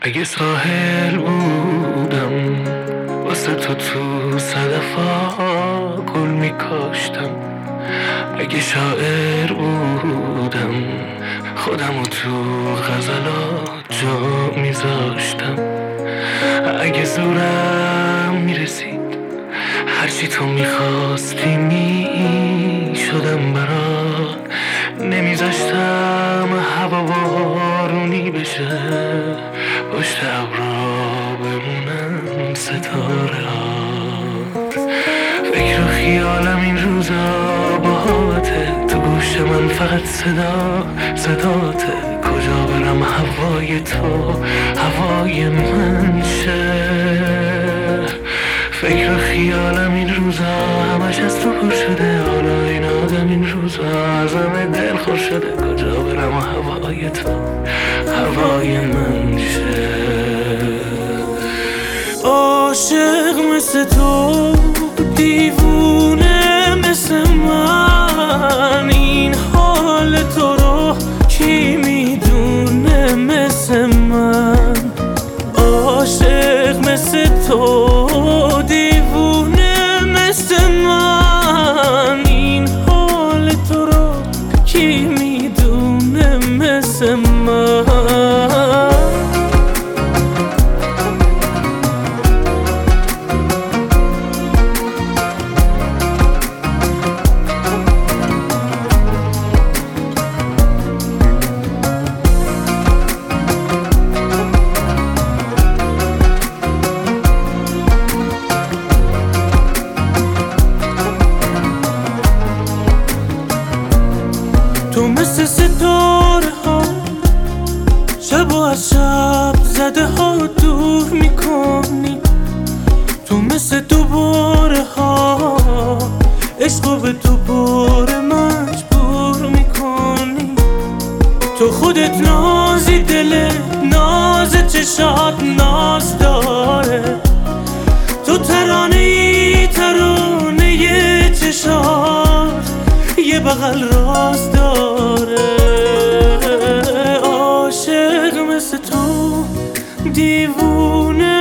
اگه ساحل بودم واسه تو صدفا گل میکاشتم. اگه شاعر بودم خودمو تو غزلات جا میذاشتم. اگه زورم میرسید هرچی تو میخواستی میشدم برات. نمیذاشتم هوا بارونی بشه پشت ابرا بمونم ستاره ها. فکر و خیالم این روزا باهاته، تو گوش من فقط صداته. کجا برم هوای تو هوای من شه. فکر و خیالم این روزا همش از تو پر شده. حالا این آدم این روزا ازم دل خور شده. کجا برم هوای تو هوای من شه. عاشق مثل تو دیوونه مثل من، این حال تو رو کی میدونه مثل من. عاشق مثل تو دیوونه مثل من، این حال تو رو کی میدونه مثل من. تو مثل ستاره ها شب و از شب زده ها دور میکنی. تو مثل دوباره ها عشق به تو باره مجبور میکنی. تو خودت نازی دل ناز چشات ناز داره. تو ترانه چشات یه بغل راست داره. عاشق مثل تو دیوونه